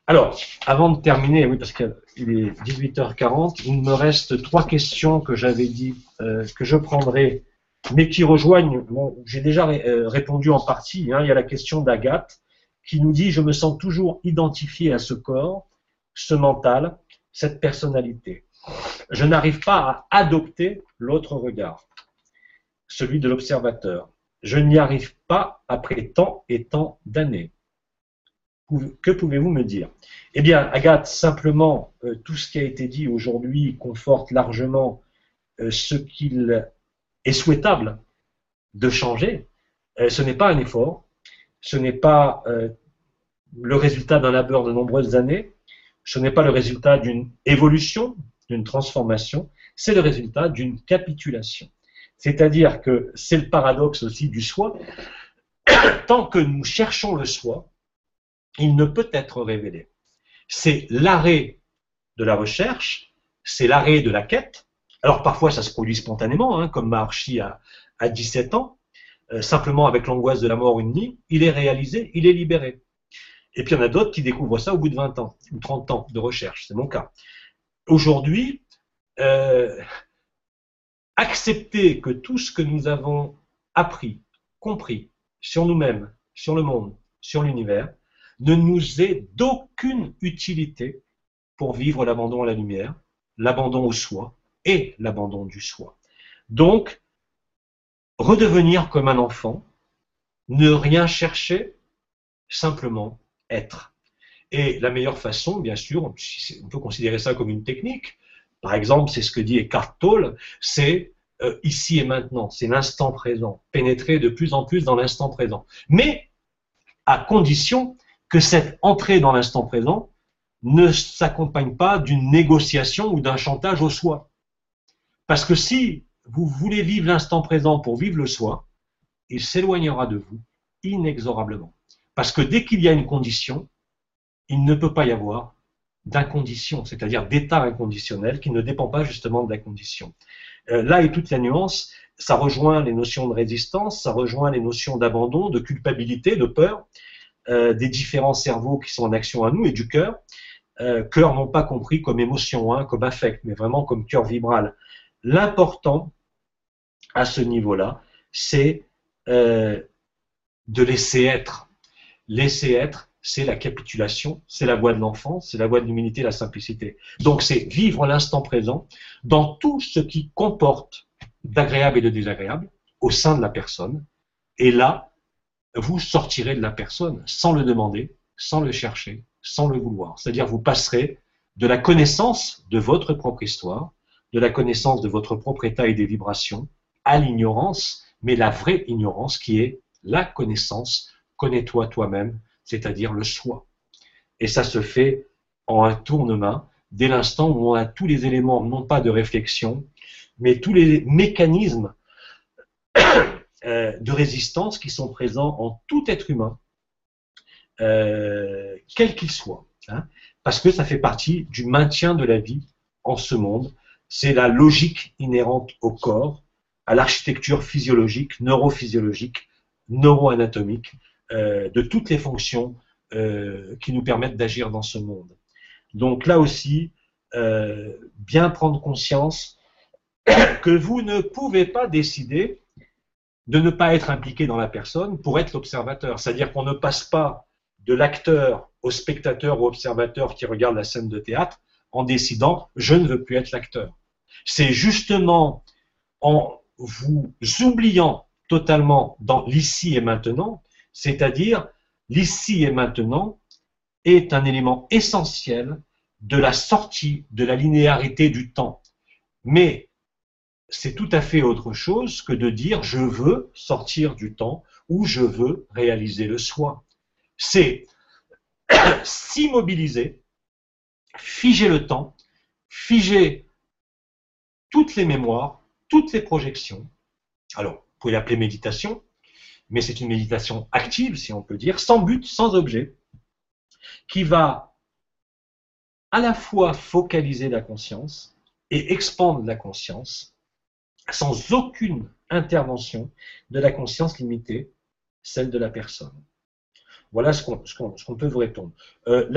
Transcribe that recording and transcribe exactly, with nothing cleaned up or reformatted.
Alors, avant de terminer, oui, parce qu'il est dix-huit heures quarante, il me reste trois questions que j'avais dit euh, que je prendrai, mais qui rejoignent, bon, j'ai déjà ré, euh, répondu en partie, hein. Il y a la question d'Agathe, qui nous dit « Je me sens toujours identifié à ce corps, ce mental, cette personnalité. Je n'arrive pas à adopter l'autre regard, celui de l'observateur. Je n'y arrive pas après tant et tant d'années. Que pouvez-vous me dire ?» Eh bien, Agathe, simplement, euh, tout ce qui a été dit aujourd'hui conforte largement euh, ce qu'il est souhaitable de changer. Euh, ce n'est pas un effort, ce n'est pas euh, le résultat d'un labeur de nombreuses années, ce n'est pas le résultat d'une évolution, d'une transformation, c'est le résultat d'une capitulation. C'est-à-dire que c'est le paradoxe aussi du soi. Tant que nous cherchons le soi, il ne peut être révélé. C'est l'arrêt de la recherche, c'est l'arrêt de la quête. Alors parfois ça se produit spontanément, hein, comme Maharshi à, à dix-sept ans, euh, simplement avec l'angoisse de la mort une nuit, il est réalisé, il est libéré. Et puis il y en a d'autres qui découvrent ça au bout de vingt ans ou trente ans de recherche, c'est mon cas. Aujourd'hui, euh, accepter que tout ce que nous avons appris, compris sur nous-mêmes, sur le monde, sur l'univers, ne nous est d'aucune utilité pour vivre l'abandon à la lumière, l'abandon au soi et l'abandon du soi. Donc, redevenir comme un enfant, ne rien chercher, simplement être. Et la meilleure façon, bien sûr, on peut considérer ça comme une technique, par exemple, c'est ce que dit Eckhart Tolle, c'est euh, ici et maintenant, c'est l'instant présent, pénétrer de plus en plus dans l'instant présent. Mais à condition que cette entrée dans l'instant présent ne s'accompagne pas d'une négociation ou d'un chantage au soi. Parce que si vous voulez vivre l'instant présent pour vivre le soi, il s'éloignera de vous inexorablement. Parce que dès qu'il y a une condition, il ne peut pas y avoir d'incondition, c'est-à-dire d'état inconditionnel qui ne dépend pas justement de la condition. Euh, là est toute la nuance, ça rejoint les notions de résistance, ça rejoint les notions d'abandon, de culpabilité, de peur, euh, des différents cerveaux qui sont en action à nous et du cœur. Euh, cœur non pas compris comme émotion, hein, comme affect, mais vraiment comme cœur vibral. L'important à ce niveau-là, c'est euh, de laisser être. Laisser être, c'est la capitulation, c'est la voie de l'enfance, c'est la voie de l'humilité, la simplicité. Donc c'est vivre l'instant présent dans tout ce qui comporte d'agréable et de désagréable au sein de la personne. Et là, vous sortirez de la personne sans le demander, sans le chercher, sans le vouloir. C'est-à-dire vous passerez de la connaissance de votre propre histoire, de la connaissance de votre propre état et des vibrations, à l'ignorance, mais la vraie ignorance qui est la connaissance, connais-toi toi-même, c'est-à-dire le soi. Et ça se fait en un tournement, dès l'instant où on a tous les éléments, non pas de réflexion, mais tous les mécanismes euh, de résistance qui sont présents en tout être humain, euh, quel qu'il soit, hein, parce que ça fait partie du maintien de la vie en ce monde. C'est la logique inhérente au corps, à l'architecture physiologique, neurophysiologique, neuroanatomique, euh, de toutes les fonctions euh, qui nous permettent d'agir dans ce monde. Donc là aussi, euh, bien prendre conscience que vous ne pouvez pas décider de ne pas être impliqué dans la personne pour être l'observateur. C'est-à-dire qu'on ne passe pas de l'acteur au spectateur ou observateur qui regarde la scène de théâtre en décidant « je ne veux plus être l'acteur ». C'est justement en vous oubliant totalement dans l'ici et maintenant, c'est-à-dire l'ici et maintenant est un élément essentiel de la sortie de la linéarité du temps. Mais c'est tout à fait autre chose que de dire « je veux sortir du temps » ou « je veux réaliser le soi ». C'est s'immobiliser, figer le temps, figer toutes les mémoires, toutes les projections. Alors, vous pouvez l'appeler méditation, mais c'est une méditation active, si on peut dire, sans but, sans objet, qui va à la fois focaliser la conscience et expandre la conscience, sans aucune intervention de la conscience limitée, celle de la personne. Voilà ce qu'on ce qu'on, ce qu'on peut vous répondre. Euh,